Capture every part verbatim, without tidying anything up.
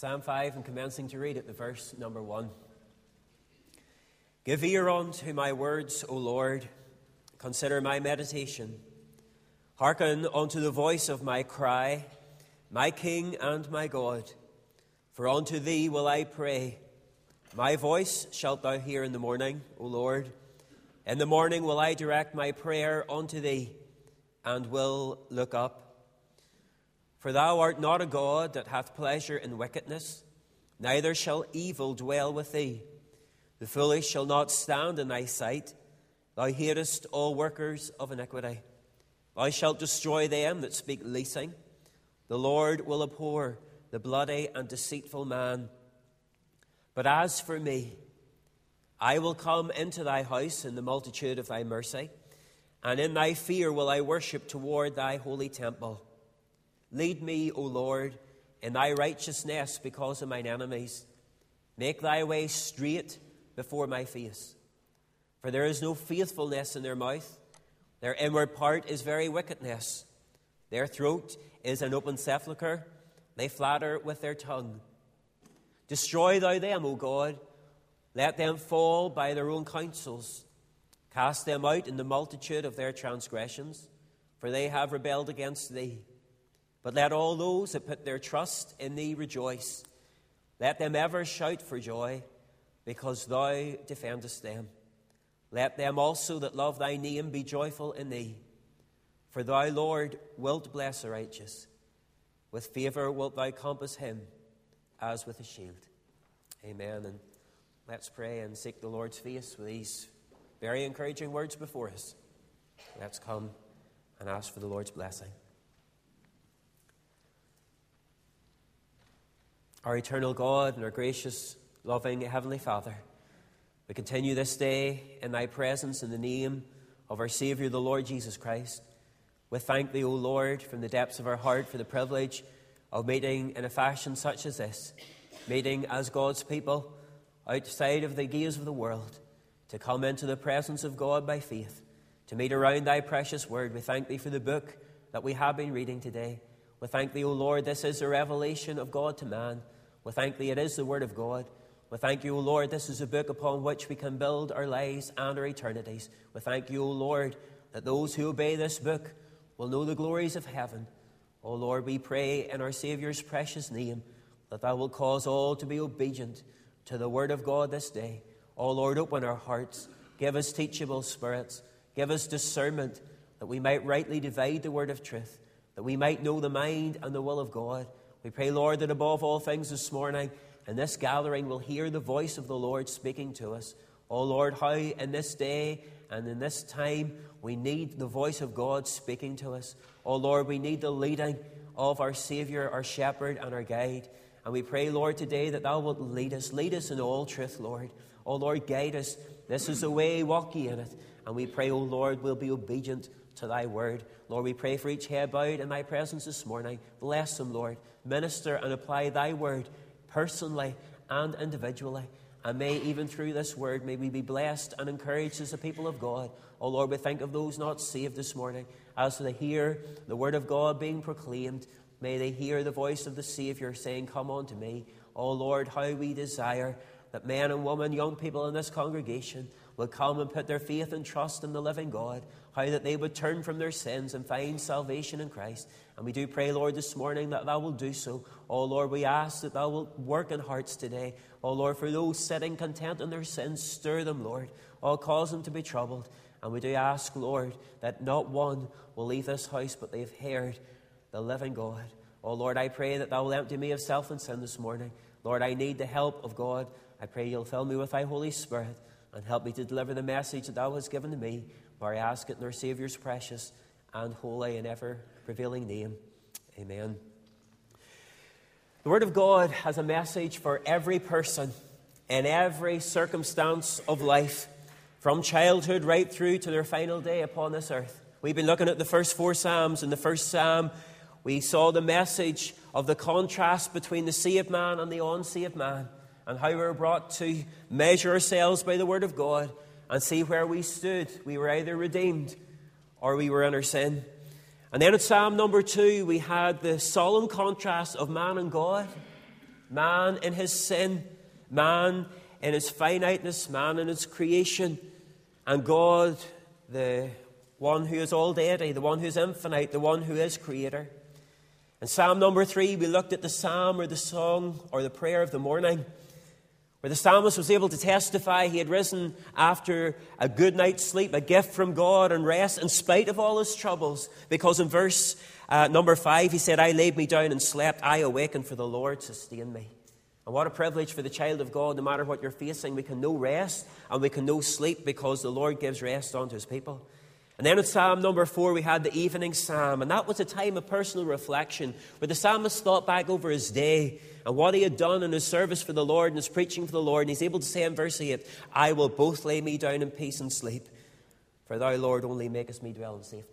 Psalm five, and commencing to read at the verse number one. Give ear unto my words, O Lord. Consider my meditation. Hearken unto the voice of my cry, my King and my God. For unto thee will I pray. My voice shalt thou hear in the morning, O Lord. In the morning will I direct my prayer unto thee, and will look up. For thou art not a God that hath pleasure in wickedness, neither shall evil dwell with thee. The foolish shall not stand in thy sight. Thou hatest all workers of iniquity. Thou shalt destroy them that speak leasing. The Lord will abhor the bloody and deceitful man. But as for me, I will come into thy house in the multitude of thy mercy, and in thy fear will I worship toward thy holy temple. Lead me, O Lord, in thy righteousness because of mine enemies. Make thy way straight before my face. For there is no faithfulness in their mouth. Their inward part is very wickedness. Their throat is an open sepulchre. They flatter with their tongue. Destroy thou them, O God. Let them fall by their own counsels. Cast them out in the multitude of their transgressions, for they have rebelled against thee. But let all those that put their trust in thee rejoice. Let them ever shout for joy, because thou defendest them. Let them also that love thy name be joyful in thee. For thou, Lord, wilt bless the righteous. With favour wilt thou compass him as with a shield. Amen. And let's pray and seek the Lord's face with these very encouraging words before us. Let's come and ask for the Lord's blessing. Our eternal God and our gracious, loving Heavenly Father, we continue this day in thy presence in the name of our Saviour, the Lord Jesus Christ. We thank thee, O Lord, from the depths of our heart for the privilege of meeting in a fashion such as this, meeting as God's people outside of the gaze of the world, to come into the presence of God by faith, to meet around thy precious word. We thank thee for the book that we have been reading today. We thank thee, O Lord, this is a revelation of God to man. We thank thee it is the word of God. We thank you, O Lord, this is a book upon which we can build our lives and our eternities. We thank you, O Lord, that those who obey this book will know the glories of heaven. O Lord, we pray in our Saviour's precious name that thou wilt cause all to be obedient to the word of God this day. O Lord, open our hearts. Give us teachable spirits. Give us discernment that we might rightly divide the word of truth, that we might know the mind and the will of God. We pray, Lord, that above all things this morning, in this gathering, we'll hear the voice of the Lord speaking to us. Oh, Lord, how in this day and in this time we need the voice of God speaking to us. Oh, Lord, we need the leading of our Saviour, our shepherd, and our guide. And we pray, Lord, today that thou wilt lead us. Lead us in all truth, Lord. Oh, Lord, guide us. This is the way, walk ye in it. And we pray, oh, Lord, we'll be obedient to thy word. Lord, we pray for each head bowed in thy presence this morning. Bless them, Lord. Minister and apply thy word personally and individually. And may, even through this word, may we be blessed and encouraged as the people of God. Oh, Lord, we think of those not saved this morning. As they hear the word of God being proclaimed, may they hear the voice of the Saviour saying, come unto me. Oh, Lord, how we desire that men and women, young people in this congregation, will come and put their faith and trust in the living God, how that they would turn from their sins and find salvation in Christ. And we do pray, Lord, this morning that thou will do so. Oh, Lord, we ask that thou wilt work in hearts today. Oh, Lord, for those sitting content in their sins, stir them, Lord. Oh, cause them to be troubled. And we do ask, Lord, that not one will leave this house, but they've heard the living God. Oh, Lord, I pray that thou will empty me of self and sin this morning. Lord, I need the help of God. I pray you'll fill me with thy Holy Spirit and help me to deliver the message that thou hast given to me. For I ask it in our Saviour's precious and holy and ever-prevailing name. Amen. The Word of God has a message for every person in every circumstance of life, from childhood right through to their final day upon this earth. We've been looking at the first four Psalms. In the first Psalm, we saw the message of the contrast between the saved man and the unsaved man, and how we were brought to measure ourselves by the Word of God and see where we stood. We were either redeemed or we were in our sin. And then in Psalm number two, we had the solemn contrast of man and God. Man in his sin, man in his finiteness, man in his creation, and God, the one who is all deity, the one who is infinite, the one who is creator. In Psalm number three, we looked at the psalm or the song or the prayer of the morning, where the psalmist was able to testify he had risen after a good night's sleep, a gift from God, and rest in spite of all his troubles. Because in verse uh, number five, he said, I laid me down and slept. I awakened, for the Lord sustained me. And what a privilege for the child of God. No matter what you're facing, we can know rest and we can know sleep because the Lord gives rest unto his people. And then in Psalm number four, we had the evening psalm. And that was a time of personal reflection where the psalmist thought back over his day and what he had done in his service for the Lord and his preaching for the Lord. And he's able to say in verse eight, I will both lay me down in peace and sleep, for thou, Lord, only makest me dwell in safety.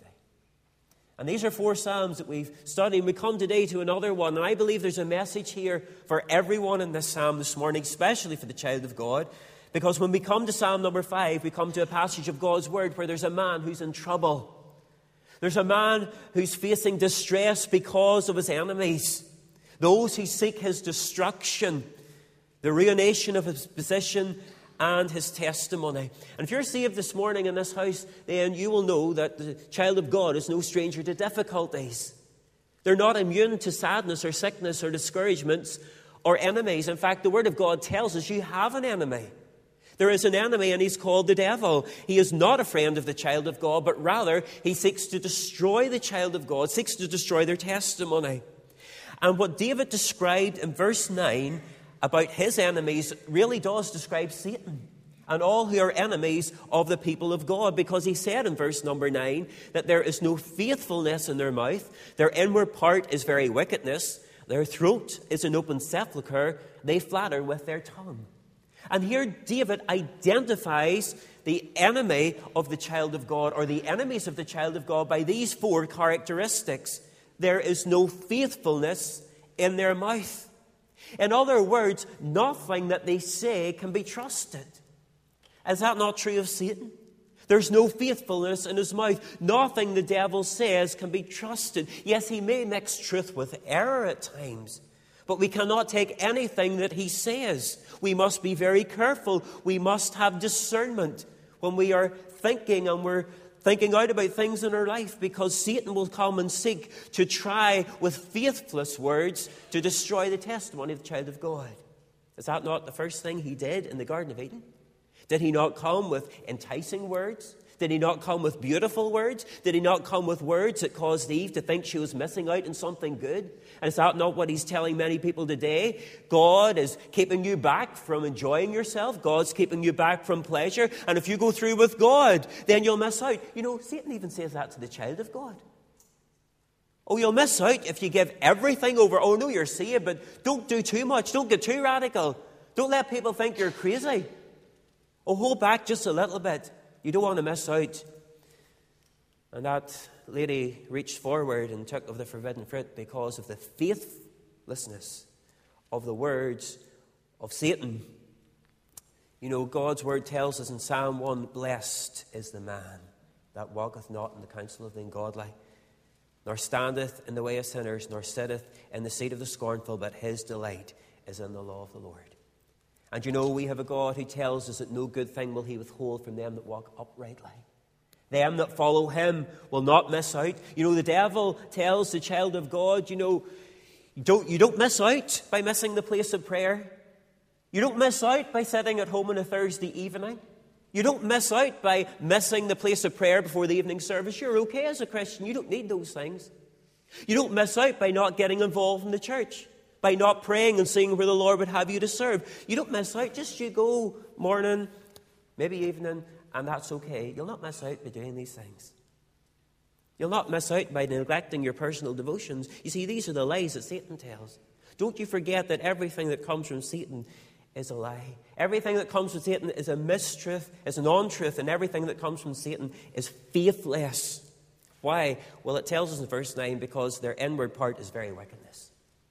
And these are four psalms that we've studied. And we come today to another one. And I believe there's a message here for everyone in this psalm this morning, especially for the child of God. Because when we come to Psalm number five, we come to a passage of God's word where there's a man who's in trouble. There's a man who's facing distress because of his enemies, those who seek his destruction, the ruination of his position and his testimony. And if you're saved this morning in this house, then you will know that the child of God is no stranger to difficulties. They're not immune to sadness or sickness or discouragements or enemies. In fact, the Word of God tells us you have an enemy. There is an enemy, and he's called the devil. He is not a friend of the child of God, but rather he seeks to destroy the child of God, seeks to destroy their testimony. And what David described in verse nine about his enemies really does describe Satan and all who are enemies of the people of God, because he said in verse number nine that there is no faithfulness in their mouth, their inward part is very wickedness, their throat is an open sepulchre, they flatter with their tongue. And here David identifies the enemy of the child of God, or the enemies of the child of God, by these four characteristics. There is no faithfulness in their mouth. In other words, nothing that they say can be trusted. Is that not true of Satan? There's no faithfulness in his mouth. Nothing the devil says can be trusted. Yes, he may mix truth with error at times, but we cannot take anything that he says. We must be very careful. We must have discernment when we are thinking and we're thinking out about things in our life, because Satan will come and seek to try with faithless words to destroy the testimony of the child of God. Is that not the first thing he did in the Garden of Eden? Did he not come with enticing words? Did he not come with beautiful words? Did he not come with words that caused Eve to think she was missing out on something good? And is that not what he's telling many people today? God is keeping you back from enjoying yourself. God's keeping you back from pleasure. And if you go through with God, then you'll miss out. You know, Satan even says that to the child of God. Oh, you'll miss out if you give everything over. Oh, no, you're saved, but don't do too much. Don't get too radical. Don't let people think you're crazy. Oh, hold back just a little bit. You don't want to miss out. And that lady reached forward and took of the forbidden fruit because of the faithlessness of the words of Satan. You know, God's word tells us in Psalm one, blessed is the man that walketh not in the counsel of the ungodly, nor standeth in the way of sinners, nor sitteth in the seat of the scornful, but his delight is in the law of the Lord. And you know, we have a God who tells us that no good thing will he withhold from them that walk uprightly. Them that follow him will not miss out. You know, the devil tells the child of God, you know, you don't, you don't miss out by missing the place of prayer. You don't miss out by sitting at home on a Thursday evening. You don't miss out by missing the place of prayer before the evening service. You're okay as a Christian. You don't need those things. You don't miss out by not getting involved in the church, by not praying and seeing where the Lord would have you to serve. You don't miss out. Just you go morning, maybe evening, and that's okay. You'll not miss out by doing these things. You'll not miss out by neglecting your personal devotions. You see, these are the lies that Satan tells. Don't you forget that everything that comes from Satan is a lie. Everything that comes from Satan is a mistruth, is an untruth, and everything that comes from Satan is faithless. Why? Well, it tells us in verse nine, because their inward part is very wickedness.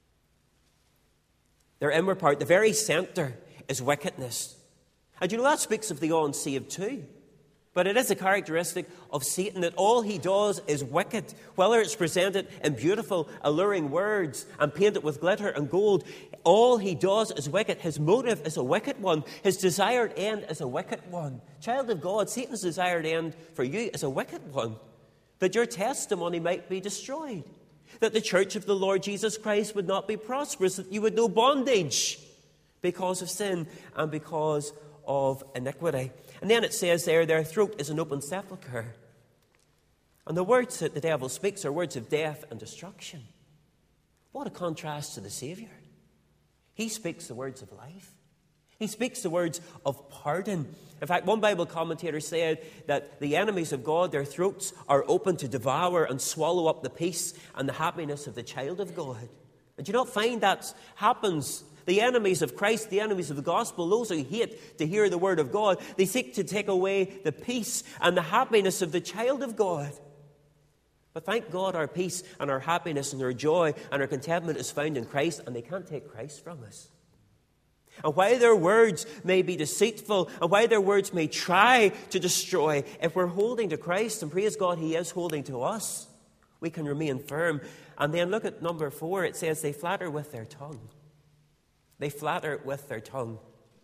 Their inward part, the very center, is wickedness. And you know, that speaks of the unsaved too. But it is a characteristic of Satan that all he does is wicked. Whether it's presented in beautiful, alluring words and painted with glitter and gold, all he does is wicked. His motive is a wicked one. His desired end is a wicked one. Child of God, Satan's desired end for you is a wicked one. That your testimony might be destroyed. That the church of the Lord Jesus Christ would not be prosperous. That you would know bondage because of sin and because of iniquity. And then it says there, their throat is an open sepulchre. And the words that the devil speaks are words of death and destruction. What a contrast to the Saviour. He speaks the words of life. He speaks the words of pardon. In fact, one Bible commentator said that the enemies of God, their throats are open to devour and swallow up the peace and the happiness of the child of God. And do you not find that happens? The enemies of Christ, the enemies of the gospel, those who hate to hear the word of God, they seek to take away the peace and the happiness of the child of God. But thank God our peace and our happiness and our joy and our contentment is found in Christ, and they can't take Christ from us. And while their words may be deceitful, and while their words may try to destroy, if we're holding to Christ, and praise God, He is holding to us, we can remain firm. And then look at number four. It says they flatter with their tongue. They flatter with their tongue.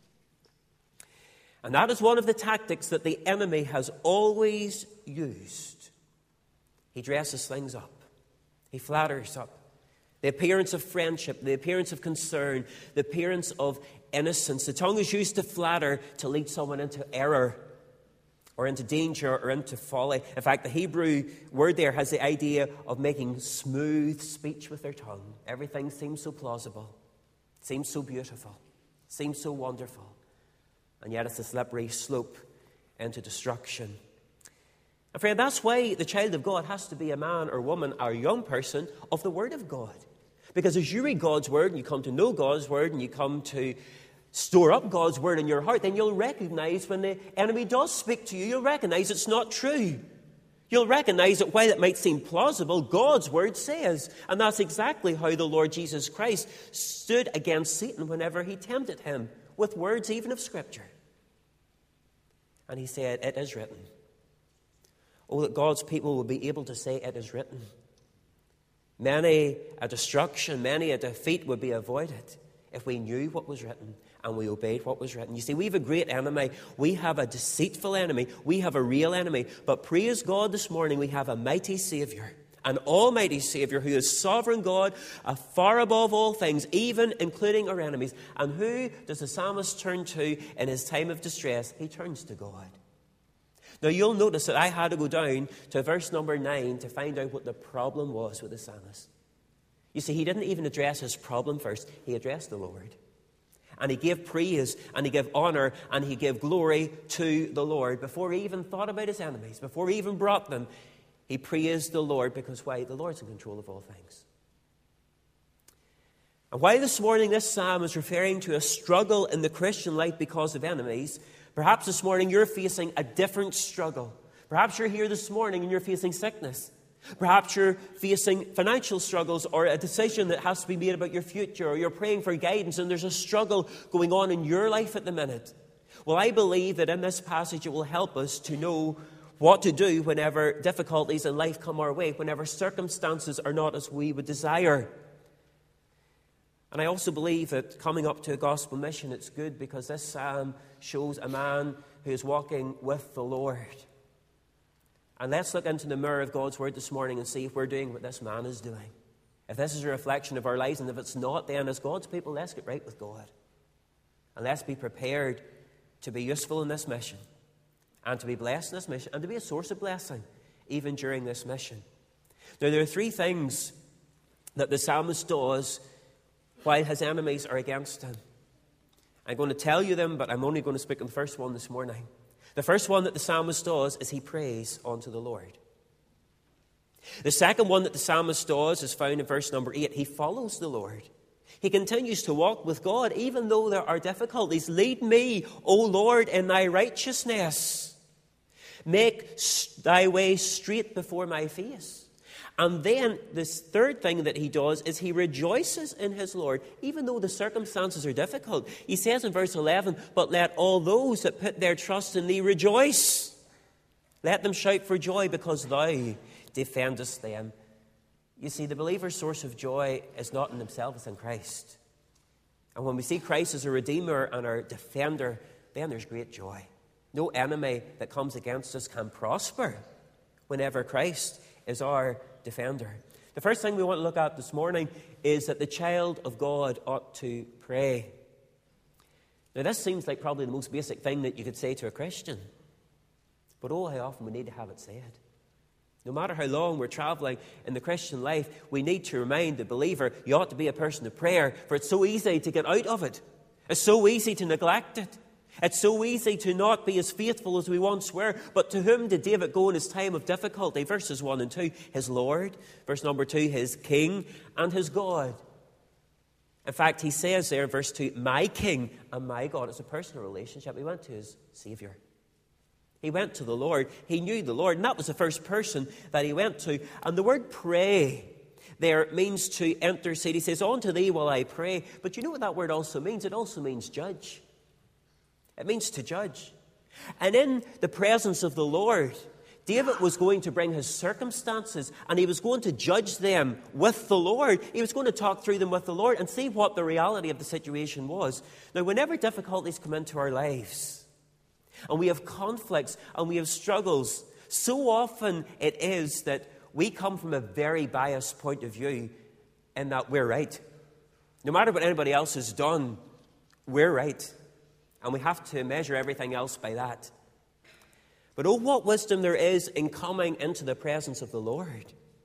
And that is one of the tactics that the enemy has always used. He dresses things up. He flatters up. The appearance of friendship, the appearance of concern, the appearance of innocence. The tongue is used to flatter, to lead someone into error or into danger or into folly. In fact, the Hebrew word there has the idea of making smooth speech with their tongue. Everything seems so plausible. Seems so beautiful, seems so wonderful, and yet it's a slippery slope into destruction. And friend, that's why the child of God has to be a man or woman or a young person of the Word of God. Because as you read God's Word and you come to know God's Word and you come to store up God's Word in your heart, then you'll recognize when the enemy does speak to you, you'll recognize it's not true. You'll recognize that while it might seem plausible, God's word says. And that's exactly how the Lord Jesus Christ stood against Satan whenever he tempted him, with words even of Scripture. And he said, "It is written." Oh, that God's people will be able to say, "It is written." Many a destruction, many a defeat would be avoided if we knew what was written and we obeyed what was written. You see, we have a great enemy. We have a deceitful enemy. We have a real enemy. But praise God, this morning we have a mighty Saviour, an almighty Saviour who is sovereign God, uh, far above all things, even including our enemies. And who does the psalmist turn to in his time of distress? He turns to God. Now, you'll notice that I had to go down to verse number nine to find out what the problem was with the psalmist. You see, he didn't even address his problem first. He addressed the Lord. And he gave praise, and he gave honor, and he gave glory to the Lord. Before he even thought about his enemies, before he even brought them, he praised the Lord, because why? The Lord's in control of all things. And while this morning this psalm is referring to a struggle in the Christian life because of enemies, perhaps this morning you're facing a different struggle. Perhaps you're here this morning and you're facing sickness. Perhaps you're facing financial struggles or a decision that has to be made about your future, or you're praying for guidance and there's a struggle going on in your life at the minute. Well, I believe that in this passage it will help us to know what to do whenever difficulties in life come our way, whenever circumstances are not as we would desire. And I also believe that coming up to a gospel mission, it's good because this psalm shows a man who is walking with the Lord. And let's look into the mirror of God's word this morning and see if we're doing what this man is doing. If this is a reflection of our lives, and if it's not, then as God's people, let's get right with God. And let's be prepared to be useful in this mission, and to be blessed in this mission, and to be a source of blessing, even during this mission. Now, there are three things that the psalmist does while his enemies are against him. I'm going to tell you them, but I'm only going to speak on the first one this morning. The first one that the psalmist does is he prays unto the Lord. The second one that the psalmist does is found in verse number eight. He follows the Lord. He continues to walk with God even though there are difficulties. Lead me, O Lord, in thy righteousness. Make thy way straight before my face. And then this third thing that he does is he rejoices in his Lord, even though the circumstances are difficult. He says in verse eleven, but let all those that put their trust in thee rejoice. Let them shout for joy because thou defendest them. You see, the believer's source of joy is not in himself, it's in Christ. And when we see Christ as a redeemer and our defender, then there's great joy. No enemy that comes against us can prosper whenever Christ is our defender. The first thing we want to look at this morning is that the child of God ought to pray. Now, this seems like probably the most basic thing that you could say to a Christian. But oh, how often we need to have it said. No matter how long we're traveling in the Christian life, we need to remind the believer, you ought to be a person of prayer, for it's so easy to get out of it. It's so easy to neglect it. It's so easy to not be as faithful as we once were. But to whom did David go in his time of difficulty? Verses one and two, his Lord. Verse number two, his King and his God. In fact, he says there in verse two, my King and my God. It's a personal relationship. He went to his Savior. He went to the Lord. He knew the Lord, and that was the first person that he went to. And the word pray there means to intercede. He says, unto thee will I pray. But you know what that word also means? It also means judge. It means to judge. And in the presence of the Lord, David was going to bring his circumstances, and he was going to judge them with the Lord. He was going to talk through them with the Lord and see what the reality of the situation was. Now, whenever difficulties come into our lives, and we have conflicts and we have struggles, so often it is that we come from a very biased point of view in that we're right. No matter what anybody else has done, we're right. And we have to measure everything else by that. But oh, what wisdom there is in coming into the presence of the Lord.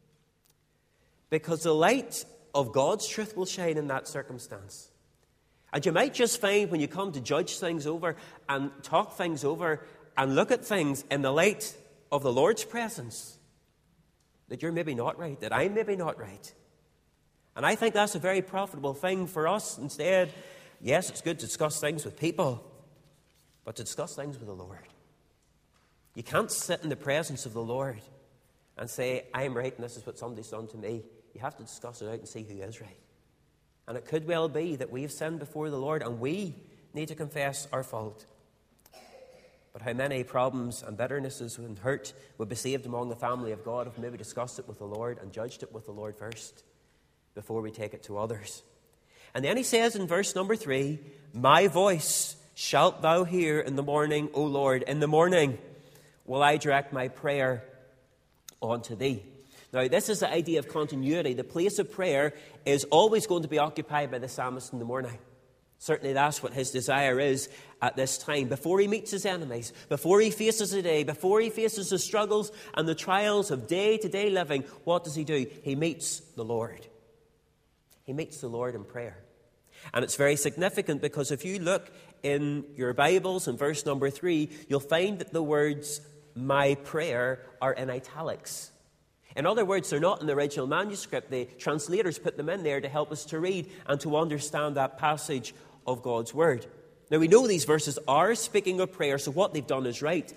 Because the light of God's truth will shine in that circumstance. And you might just find when you come to judge things over and talk things over and look at things in the light of the Lord's presence, that you're maybe not right, that I'm maybe not right. And I think that's a very profitable thing for us. Instead, yes, it's good to discuss things with people, but to discuss things with the Lord. You can't sit in the presence of the Lord and say, I'm right and this is what somebody's done to me. You have to discuss it out and see who is right. And it could well be that we've sinned before the Lord and we need to confess our fault. But how many problems and bitternesses and hurt would be saved among the family of God if we maybe discussed it with the Lord and judged it with the Lord first before we take it to others. And then he says in verse number three, my voice shalt thou hear in the morning, O Lord. In the morning will I direct my prayer unto thee. Now, this is the idea of continuity. The place of prayer is always going to be occupied by the psalmist in the morning. Certainly that's what his desire is at this time. Before he meets his enemies, before he faces the day, before he faces the struggles and the trials of day-to-day living, what does he do? He meets the Lord. He meets the Lord in prayer. And it's very significant because if you look in your Bibles in verse number three, you'll find that the words, my prayer, are in italics. In other words, they're not in the original manuscript. The translators put them in there to help us to read and to understand that passage of God's Word. Now, we know these verses are speaking of prayer, so what they've done is right.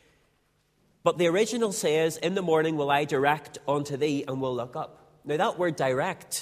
But the original says, in the morning will I direct unto thee, and will look up. Now, that word direct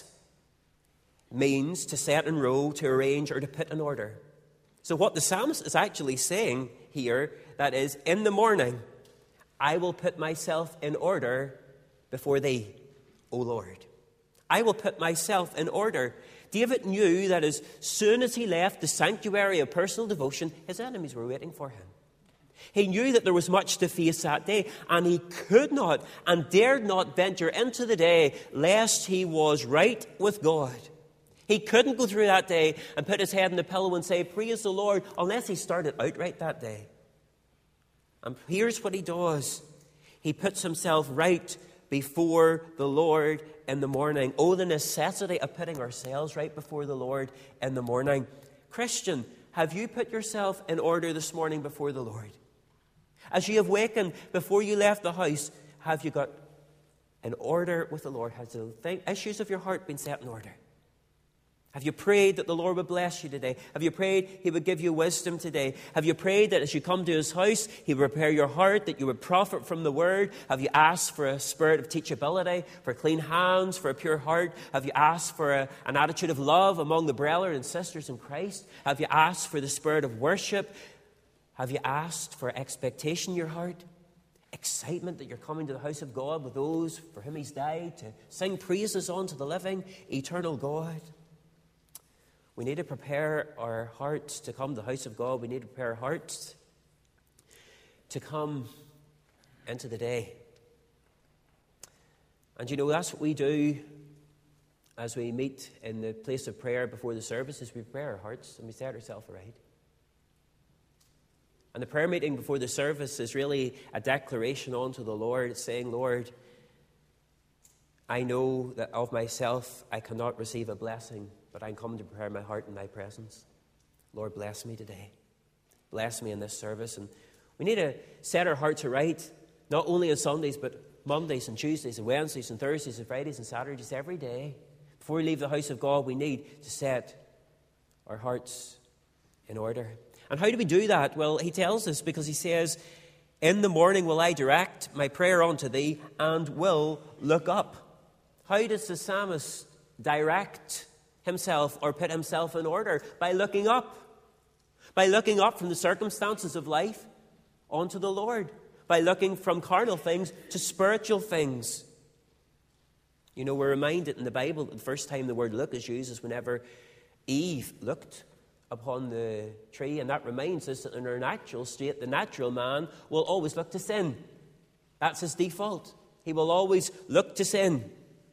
means to set in row, to arrange, or to put in order. So what the psalmist is actually saying here, that is, in the morning, I will put myself in order before thee, O Lord. I will put myself in order. David knew that as soon as he left the sanctuary of personal devotion, his enemies were waiting for him. He knew that there was much to face that day, and he could not and dared not venture into the day lest he was right with God. He couldn't go through that day and put his head in the pillow and say, praise the Lord, unless he started out right that day. And here's what he does. He puts himself right before the Lord in the morning. Oh, the necessity of putting ourselves right before the Lord in the morning. Christian, have you put yourself in order this morning before the Lord? As you have wakened before you left the house, have you got in order with the Lord? Has the issues of your heart been set in order? Have you prayed that the Lord would bless you today? Have you prayed He would give you wisdom today? Have you prayed that as you come to His house, He would prepare your heart, that you would profit from the Word? Have you asked for a spirit of teachability, for clean hands, for a pure heart? Have you asked for a, an attitude of love among the brethren and sisters in Christ? Have you asked for the spirit of worship? Have you asked for expectation in your heart? excitement that you're coming to the house of God with those for whom he's died, to sing praises unto the living, eternal God. We need to prepare our hearts to come to the house of God. We need to prepare our hearts to come into the day. And you know, that's what we do as we meet in the place of prayer before the service, is we prepare our hearts and we set ourselves right. And the prayer meeting before the service is really a declaration unto the Lord. It's saying, Lord, I know that of myself I cannot receive a blessing, but I'm coming to prepare my heart in thy presence. Lord, bless me today. Bless me in this service. And we need to set our hearts right, not only on Sundays, but Mondays and Tuesdays and Wednesdays and Thursdays and Fridays and Saturdays, every day. Before we leave the house of God, we need to set our hearts in order. And how do we do that? Well, he tells us, because he says, in the morning will I direct my prayer unto thee and will look up. How does the psalmist direct himself or put himself in order? By looking up. By looking up from the circumstances of life unto the Lord. By looking from carnal things to spiritual things. You know, we're reminded in the Bible that the first time the word look is used is whenever Eve looked upon the tree, and that reminds us that in our natural state, the natural man will always look to sin. That's his default. He will always look to sin.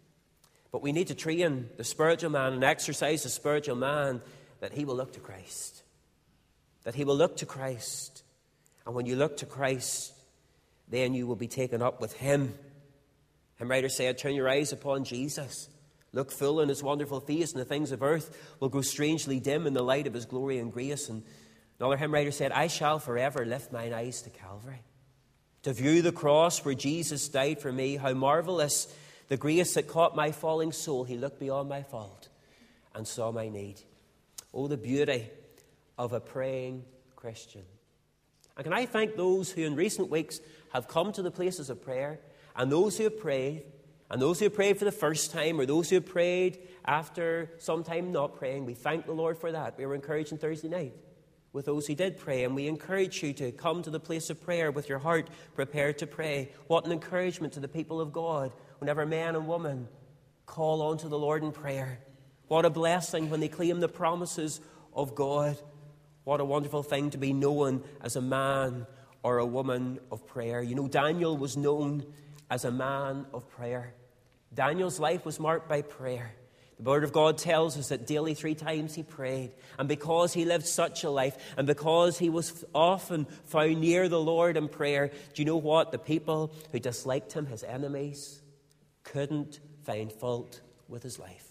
But we need to train the spiritual man and exercise the spiritual man that he will look to Christ. That he will look to Christ. And when you look to Christ, then you will be taken up with him. Hymn writer said, turn your eyes upon Jesus. Look full in his wonderful face, and the things of earth will grow strangely dim in the light of his glory and grace. And another hymn writer said, I shall forever lift mine eyes to Calvary, to view the cross where Jesus died for me. How marvelous the grace that caught my falling soul. He looked beyond my fault and saw my need. Oh, the beauty of a praying Christian. And can I thank those who in recent weeks have come to the places of prayer, and those who have prayed, and those who have prayed for the first time, or those who have prayed after some time not praying. We thank the Lord for that. We were encouraged on Thursday night with those who did pray, and we encourage you to come to the place of prayer with your heart prepared to pray. What an encouragement to the people of God whenever man and woman call on to the Lord in prayer. What a blessing when they claim the promises of God. What a wonderful thing to be known as a man or a woman of prayer. You know, Daniel was known as a man of prayer. Daniel's life was marked by prayer. The Word of God tells us that daily three times he prayed. And because he lived such a life, and because he was often found near the Lord in prayer, do you know what? The people who disliked him, his enemies, couldn't find fault with his life.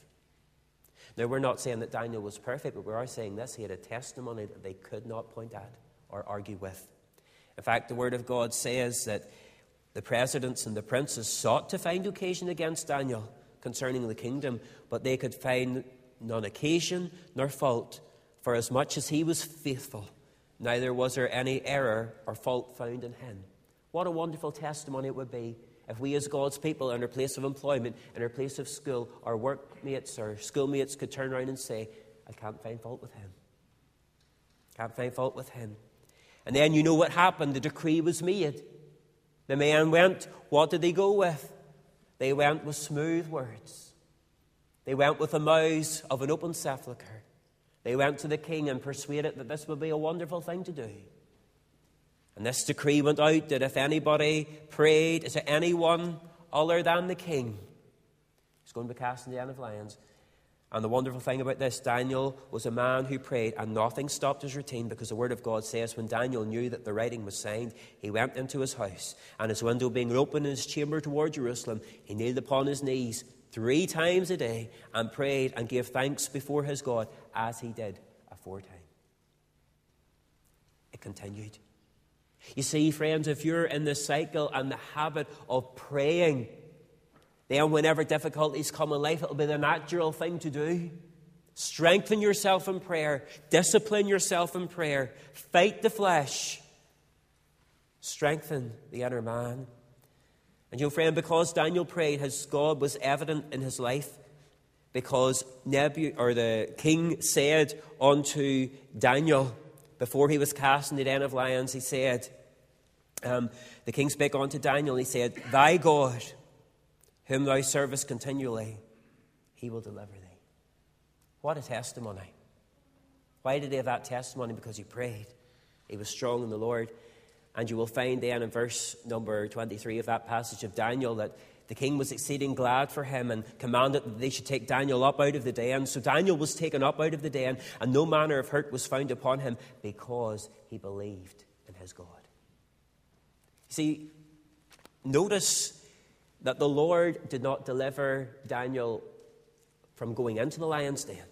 Now, we're not saying that Daniel was perfect, but we are saying this. He had a testimony that they could not point at or argue with. In fact, the Word of God says that the presidents and the princes sought to find occasion against Daniel concerning the kingdom, but they could find none occasion nor fault, for as much as he was faithful, neither was there any error or fault found in him. What a wonderful testimony it would be if we as God's people in our place of employment, in our place of school, our workmates or schoolmates could turn around and say, I can't find fault with him. Can't find fault with him. And then you know what happened. The decree was made. The men went. What did they go with? They went with smooth words. They went with the mouths of an open sepulchre. They went to the king and persuaded that this would be a wonderful thing to do. And this decree went out that if anybody prayed to anyone other than the king, he's going to be cast in the den of lions. And the wonderful thing about this, Daniel was a man who prayed, and nothing stopped his routine, because the Word of God says when Daniel knew that the writing was signed, he went into his house, and his window being open in his chamber toward Jerusalem, he kneeled upon his knees three times a day and prayed and gave thanks before his God, as he did aforetime. It continued. You see, friends, if you're in the cycle and the habit of praying, then whenever difficulties come in life, it'll be the natural thing to do. Strengthen yourself in prayer. Discipline yourself in prayer. Fight the flesh. Strengthen the inner man. And you know, friend, because Daniel prayed, his God was evident in his life. Because Nebu, or the king said unto Daniel, before he was cast in the den of lions, he said, Um, the king spake unto Daniel, and he said, Thy God, whom thou servest continually, he will deliver thee. What a testimony. Why did he have that testimony? Because he prayed. He was strong in the Lord. And you will find then in verse number twenty-three of that passage of Daniel that the king was exceeding glad for him and commanded that they should take Daniel up out of the den. So Daniel was taken up out of the den, and no manner of hurt was found upon him because he believed in his God. You see, notice that the Lord did not deliver Daniel from going into the lion's den,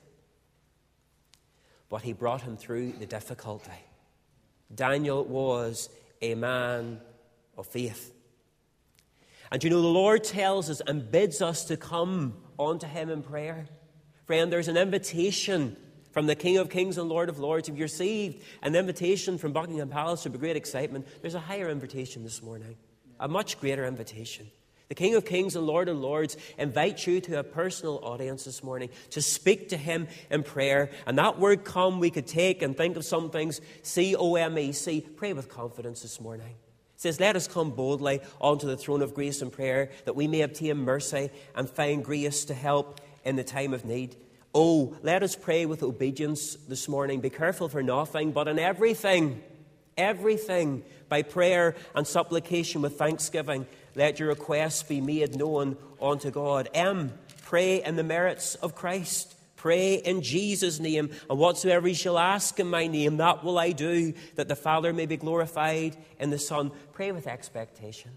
but he brought him through the difficulty. Daniel was a man of faith. And you know, the Lord tells us and bids us to come unto him in prayer. Friend, there's an invitation from the King of Kings and Lord of Lords. If you received an invitation from Buckingham Palace with great excitement, there's a higher invitation this morning, a much greater invitation. The King of Kings and Lord of Lords invites you to a personal audience this morning to speak to him in prayer. And that word come we could take and think of some things, C O M E, C, pray with confidence this morning. It says, let us come boldly unto the throne of grace in prayer, that we may obtain mercy and find grace to help in the time of need. Oh, let us pray with obedience this morning. Be careful for nothing, but in everything, everything, by prayer and supplication with thanksgiving, let your requests be made known unto God. M, pray in the merits of Christ. Pray in Jesus' name, and whatsoever ye shall ask in my name, that will I do, that the Father may be glorified in the Son. Pray with expectation.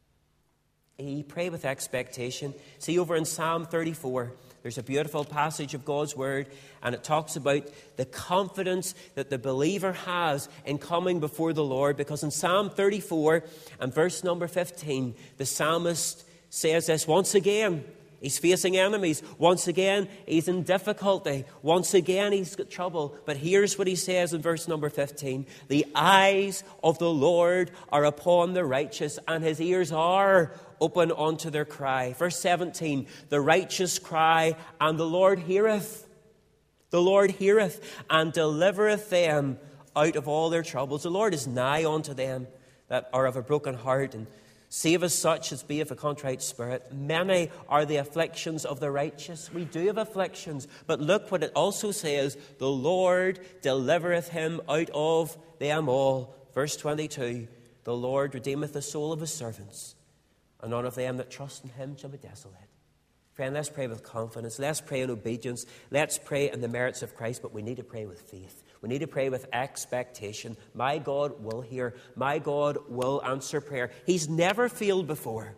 E, pray with expectation. See, over in Psalm thirty-four, there's a beautiful passage of God's Word, and it talks about the confidence that the believer has in coming before the Lord, because in Psalm thirty-four and verse number fifteen, the psalmist says this once again. He's facing enemies. Once again, he's in difficulty. Once again, he's got trouble. But here's what he says in verse number fifteen. The eyes of the Lord are upon the righteous, and his ears are open unto their cry. Verse seventeen. The righteous cry, and the Lord heareth. The Lord heareth, and delivereth them out of all their troubles. The Lord is nigh unto them that are of a broken heart, and save us such as be of a contrite spirit. Many are the afflictions of the righteous. We do have afflictions, but look what it also says. The Lord delivereth him out of them all. Verse twenty-two. The Lord redeemeth the soul of his servants, and none of them that trust in him shall be desolate. Friend, let's pray with confidence. Let's pray in obedience. Let's pray in the merits of Christ, but we need to pray with faith. We need to pray with expectation. My God will hear. My God will answer prayer. He's never failed before.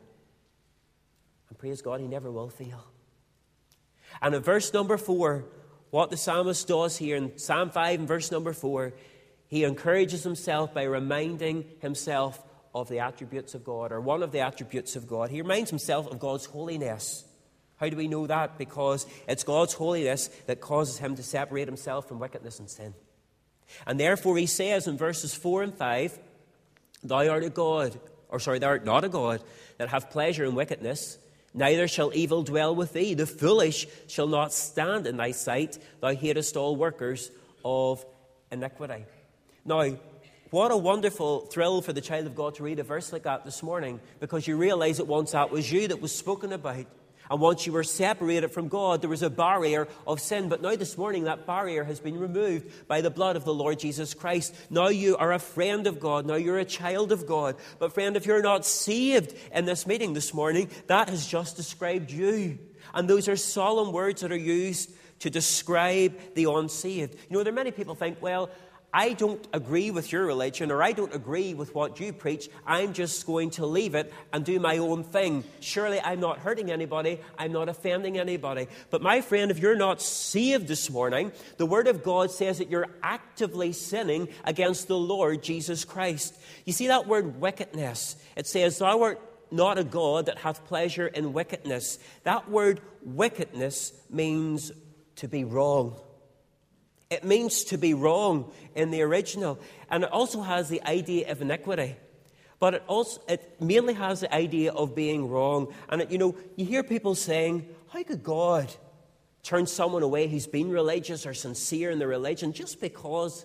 And praise God, he never will fail. And in verse number four, what the psalmist does here in Psalm five and verse number four, he encourages himself by reminding himself of the attributes of God, or one of the attributes of God. He reminds himself of God's holiness. How do we know that? Because it's God's holiness that causes him to separate himself from wickedness and sin. And therefore he says in verses four and five, Thou art a God, or sorry, thou art not a God, that have pleasure in wickedness, neither shall evil dwell with thee. The foolish shall not stand in thy sight. Thou hatest all workers of iniquity. Now, what a wonderful thrill for the child of God to read a verse like that this morning, because you realize that once that was you that was spoken about. And once you were separated from God, there was a barrier of sin. But now this morning, that barrier has been removed by the blood of the Lord Jesus Christ. Now you are a friend of God. Now you're a child of God. But friend, if you're not saved in this meeting this morning, that has just described you. And those are solemn words that are used to describe the unsaved. You know, there are many people think, well, I don't agree with your religion, or I don't agree with what you preach. I'm just going to leave it and do my own thing. Surely I'm not hurting anybody. I'm not offending anybody. But my friend, if you're not saved this morning, the Word of God says that you're actively sinning against the Lord Jesus Christ. You see that word wickedness? It says, Thou art not a God that hath pleasure in wickedness. That word wickedness means to be wrong. It means to be wrong in the original. And it also has the idea of iniquity. But it also it mainly has the idea of being wrong. And, it, you know, you hear people saying, how could God turn someone away who's been religious or sincere in their religion just because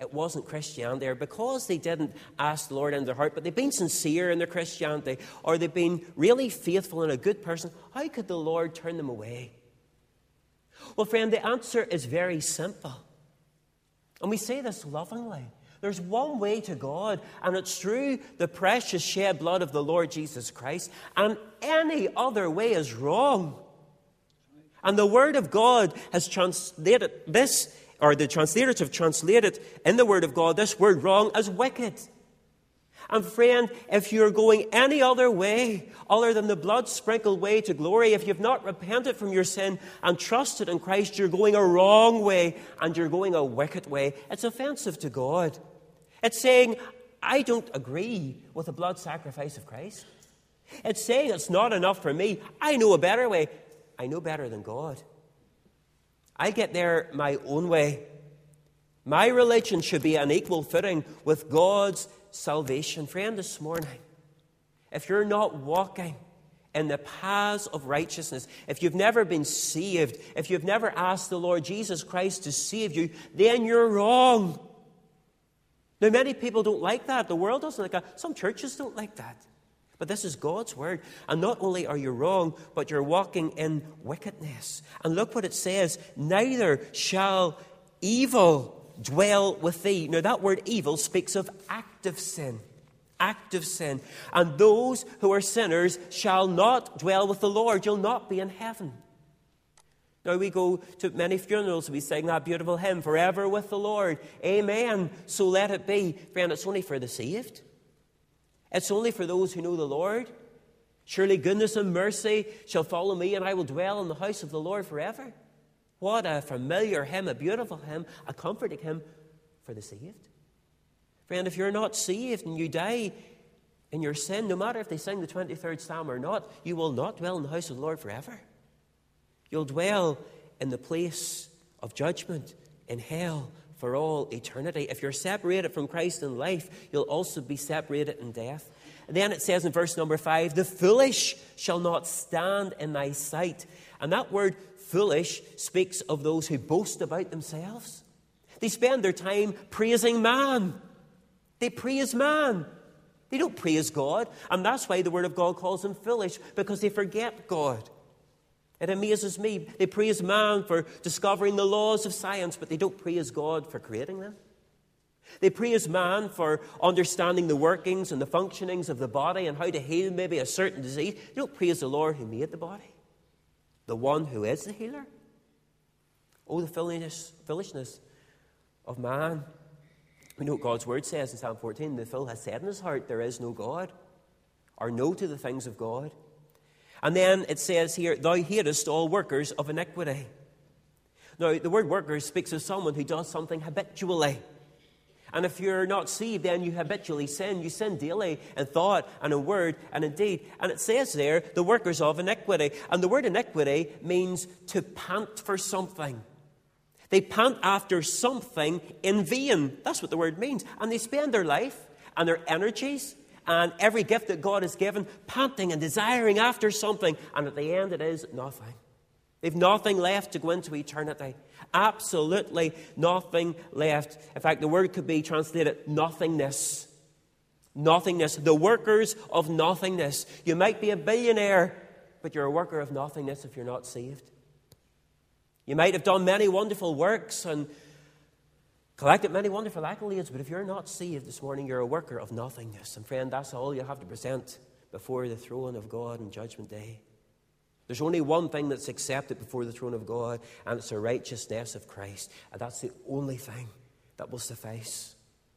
it wasn't Christianity, or because they didn't ask the Lord into their heart, but they've been sincere in their Christianity, or they've been really faithful and a good person, how could the Lord turn them away? Well, friend, the answer is very simple. And we say this lovingly. There's one way to God, and it's through the precious shed blood of the Lord Jesus Christ, and any other way is wrong. And the Word of God has translated this, or the translators have translated in the Word of God this word wrong as wicked. And friend, if you're going any other way other than the blood-sprinkled way to glory, if you've not repented from your sin and trusted in Christ, you're going a wrong way and you're going a wicked way. It's offensive to God. It's saying, I don't agree with the blood sacrifice of Christ. It's saying it's not enough for me. I know a better way. I know better than God. I get there my own way. My religion should be on equal footing with God's salvation. Friend, this morning, if you're not walking in the paths of righteousness, if you've never been saved, if you've never asked the Lord Jesus Christ to save you, then you're wrong. Now, many people don't like that. The world doesn't like that. Some churches don't like that. But this is God's word. And not only are you wrong, but you're walking in wickedness. And look what it says. Neither shall evil dwell with thee. Now that word evil speaks of active sin. Active sin. And those who are sinners shall not dwell with the Lord. You'll not be in heaven. Now we go to many funerals, we sing that beautiful hymn, forever with the Lord. Amen. So let it be. Friend, it's only for the saved. It's only for those who know the Lord. Surely goodness and mercy shall follow me, and I will dwell in the house of the Lord forever. What a familiar hymn, a beautiful hymn, a comforting hymn for the saved. Friend, if you're not saved and you die in your sin, no matter if they sing the twenty-third Psalm or not, you will not dwell in the house of the Lord forever. You'll dwell in the place of judgment in hell for all eternity. If you're separated from Christ in life, you'll also be separated in death. And then it says in verse number five, the foolish shall not stand in thy sight. And that word foolish speaks of those who boast about themselves. They spend their time praising man. They praise man. They don't praise God. And that's why the Word of God calls them foolish, because they forget God. It amazes me. They praise man for discovering the laws of science, but they don't praise God for creating them. They praise man for understanding the workings and the functionings of the body and how to heal maybe a certain disease. They don't praise the Lord who made the body, the one who is the healer. Oh, the foolishness, foolishness of man. We know what God's word says in Psalm fourteen. The fool has said in his heart, there is no God, or no to the things of God. And then it says here, thou hatest all workers of iniquity. Now, the word workers speaks of someone who does something habitually. And if you're not saved, then you habitually sin. You sin daily in thought and in word and in deed. And it says there, the workers of iniquity. And the word iniquity means to pant for something. They pant after something in vain. That's what the word means. And they spend their life and their energies and every gift that God has given, panting and desiring after something. And at the end, it is nothing. They've nothing left to go into eternity. Absolutely nothing left. In fact, the word could be translated nothingness. Nothingness. The workers of nothingness. You might be a billionaire, but you're a worker of nothingness if you're not saved. You might have done many wonderful works and collected many wonderful accolades, but if you're not saved this morning, you're a worker of nothingness. And friend, that's all you have to present before the throne of God on Judgment Day. There's only one thing that's accepted before the throne of God, and it's the righteousness of Christ. And that's the only thing that will suffice.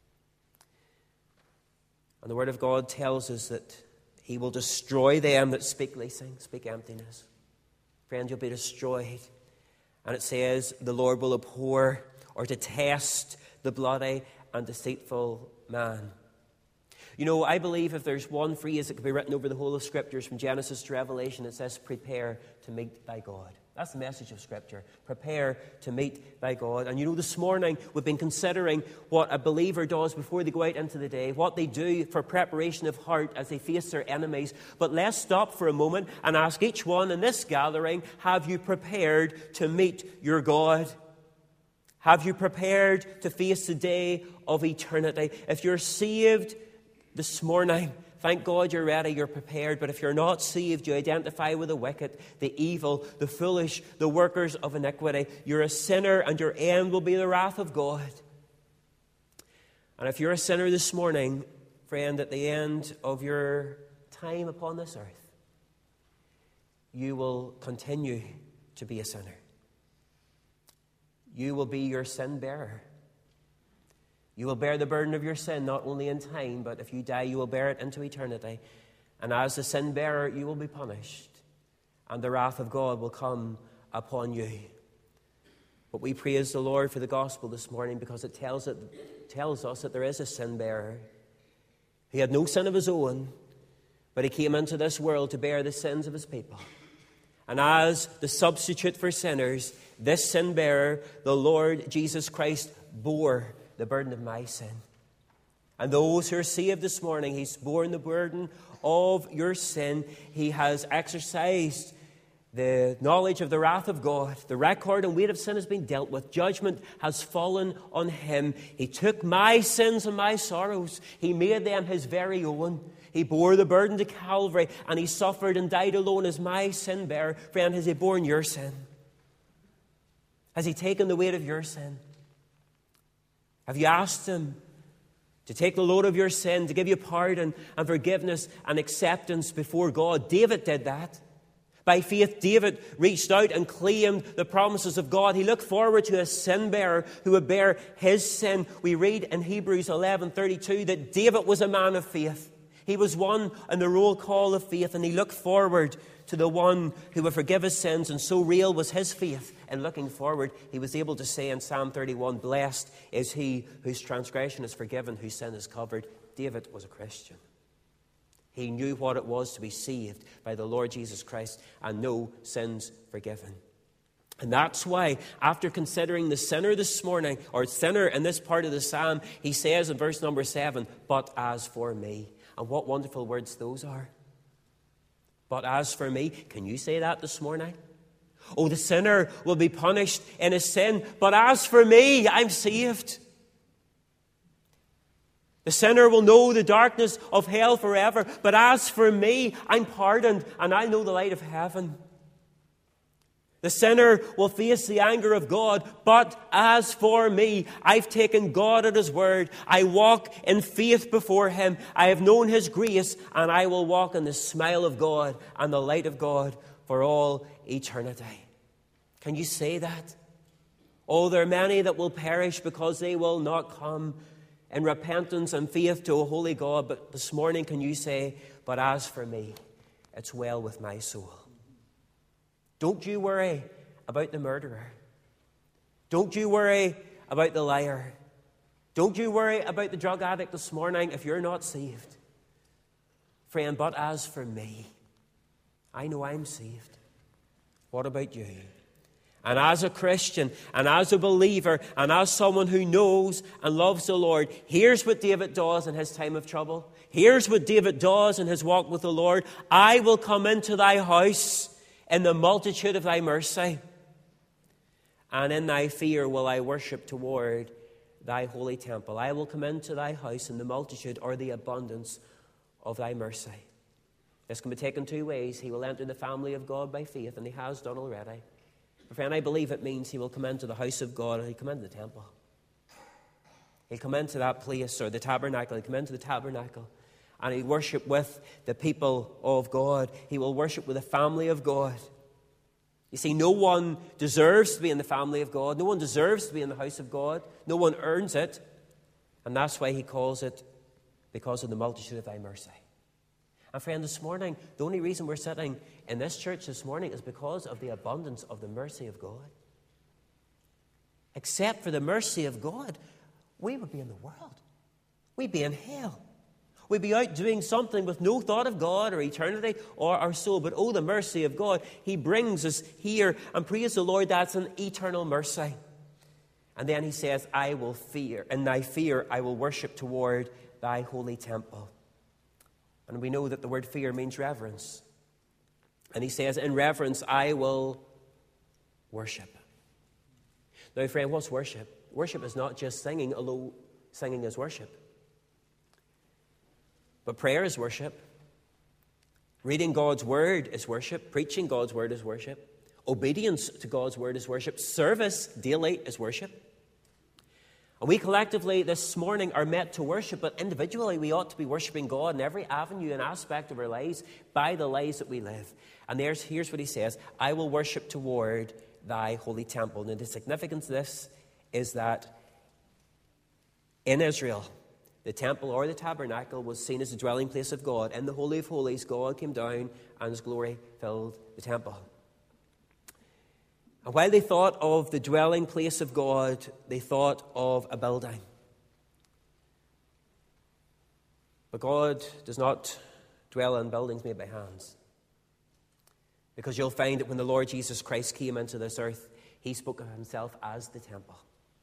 And the Word of God tells us that He will destroy them that speak leasing, speak emptiness. Friend, you'll be destroyed. And it says the Lord will abhor or detest the bloody and deceitful man. You know, I believe if there's one phrase that could be written over the whole of Scriptures from Genesis to Revelation, it says, prepare to meet thy God. That's the message of Scripture. Prepare to meet thy God. And you know, this morning we've been considering what a believer does before they go out into the day, what they do for preparation of heart as they face their enemies. But let's stop for a moment and ask each one in this gathering, have you prepared to meet your God? Have you prepared to face the day of eternity? If you're saved this morning, thank God you're ready, you're prepared. But if you're not saved, you identify with the wicked, the evil, the foolish, the workers of iniquity. You're a sinner, and your end will be the wrath of God. And if you're a sinner this morning, friend, at the end of your time upon this earth, you will continue to be a sinner. You will be your sin bearer. You will bear the burden of your sin, not only in time, but if you die, you will bear it into eternity. And as the sin bearer, you will be punished, and the wrath of God will come upon you. But we praise the Lord for the gospel this morning, because it tells, it tells us that there is a sin bearer. He had no sin of his own, but he came into this world to bear the sins of his people. And as the substitute for sinners, this sin bearer, the Lord Jesus Christ, bore the burden of my sin. And those who are saved this morning, he's borne the burden of your sin. He has exercised the knowledge of the wrath of God. The record and weight of sin has been dealt with. Judgment has fallen on him. He took my sins and my sorrows. He made them his very own. He bore the burden to Calvary, and he suffered and died alone as my sin bearer. Friend, has he borne your sin? Has he taken the weight of your sin? Have you asked him to take the load of your sin, to give you pardon and forgiveness and acceptance before God? David did that. By faith, David reached out and claimed the promises of God. He looked forward to a sin bearer who would bear his sin. We read in Hebrews eleven thirty-two that David was a man of faith. He was one in the roll call of faith, and he looked forward to the one who would forgive his sins. And so real was his faith in looking forward, he was able to say in Psalm thirty-one, "Blessed is he whose transgression is forgiven, whose sin is covered." David was a Christian. He knew what it was to be saved by the Lord Jesus Christ and no sins forgiven. And that's why, after considering the sinner this morning, or sinner in this part of the psalm, he says in verse number seven, "But as for me." And what wonderful words those are. But as for me, can you say that this morning? Oh, the sinner will be punished in his sin, but as for me, I'm saved. The sinner will know the darkness of hell forever, but as for me, I'm pardoned, and I know the light of heaven. The sinner will face the anger of God, but as for me, I've taken God at his word. I walk in faith before him. I have known his grace, and I will walk in the smile of God and the light of God for all eternity. Can you say that? Oh, there are many that will perish because they will not come in repentance and faith to a holy God. But this morning, can you say, "But as for me, it's well with my soul"? Don't you worry about the murderer. Don't you worry about the liar. Don't you worry about the drug addict this morning if you're not saved. Friend, but as for me, I know I'm saved. What about you? And as a Christian, and as a believer, and as someone who knows and loves the Lord, here's what David does in his time of trouble. Here's what David does in his walk with the Lord. "I will come into thy house in the multitude of thy mercy, and in thy fear will I worship toward thy holy temple." I will come into thy house in the multitude, or the abundance, of thy mercy. This can be taken two ways. He will enter the family of God by faith, and he has done already. But friend, I believe it means he will come into the house of God, and he'll come into the temple. He'll come into that place, or the tabernacle. He'll come into the tabernacle, and he'll worship with the people of God. He will worship with the family of God. You see, no one deserves to be in the family of God. No one deserves to be in the house of God. No one earns it. And that's why he calls it, "Because of the multitude of thy mercy." And friend, this morning, the only reason we're sitting in this church this morning is because of the abundance of the mercy of God. Except for the mercy of God, we would be in the world. We'd be in hell. We'd be out doing something with no thought of God or eternity or our soul. But oh, the mercy of God. He brings us here, and praise the Lord, that's an eternal mercy. And then he says, "I will fear, in thy fear I will worship toward thy holy temple." And we know that the word fear means reverence. And he says, "In reverence I will worship." Now, friend, what's worship? Worship is not just singing, although singing is worship. But prayer is worship. Reading God's word is worship. Preaching God's word is worship. Obedience to God's word is worship. Service daily is worship. And we collectively this morning are meant to worship, but individually we ought to be worshiping God in every avenue and aspect of our lives by the lives that we live. And there's, here's what he says: I will worship toward thy holy temple. Now the significance of this is that in Israel, the temple or the tabernacle was seen as the dwelling place of God. In the Holy of Holies, God came down and his glory filled the temple. And while they thought of the dwelling place of God, they thought of a building. But God does not dwell in buildings made by hands. Because you'll find that when the Lord Jesus Christ came into this earth, he spoke of himself as the temple.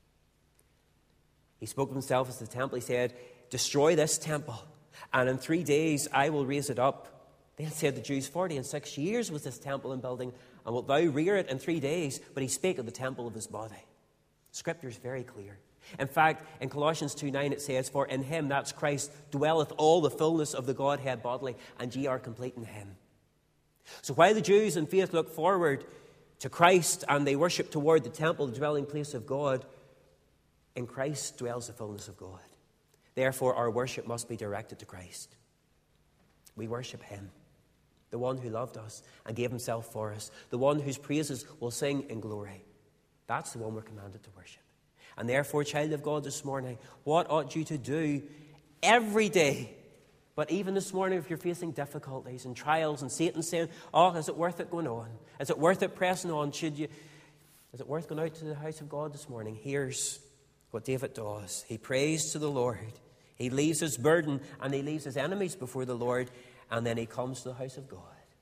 He spoke of himself as the temple. He said, destroy this temple, and in three days I will raise it up. Then said the Jews, forty and six years was this temple and building, and wilt thou rear it in three days? But he spake of the temple of his body. Scripture is very clear. In fact, in Colossians two nine it says, for in him, that's Christ, dwelleth all the fullness of the Godhead bodily, and ye are complete in him. So while the Jews in faith look forward to Christ and they worship toward the temple, the dwelling place of God, in Christ dwells the fullness of God. Therefore, our worship must be directed to Christ. We worship him, the one who loved us and gave himself for us, the one whose praises we'll sing in glory. That's the one we're commanded to worship. And therefore, child of God, this morning, what ought you to do every day? But even this morning, if you're facing difficulties and trials and Satan saying, oh, is it worth it going on? Is it worth it pressing on? Should you? Is it worth going out to the house of God this morning? Here's what David does. He prays to the Lord. He leaves his burden and he leaves his enemies before the Lord, and then he comes to the house of God.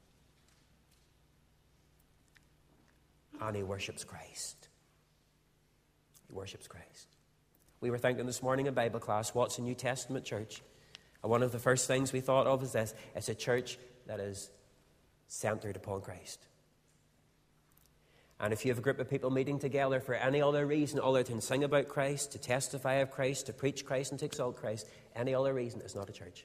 And he worships Christ. He worships Christ. We were thinking this morning in Bible class, what's a New Testament church? And one of the first things we thought of is this: it's a church that is centered upon Christ. And if you have a group of people meeting together for any other reason other than sing about Christ, to testify of Christ, to preach Christ and to exalt Christ, any other reason, it's not a church.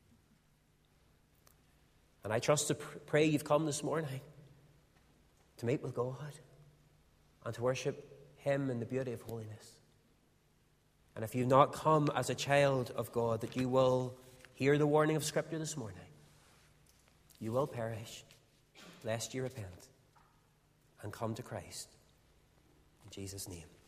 And I trust to pray you've come this morning to meet with God and to worship him in the beauty of holiness. And if you've not come as a child of God, that you will hear the warning of Scripture this morning. You will perish, lest you repent and come to Christ. In Jesus' name.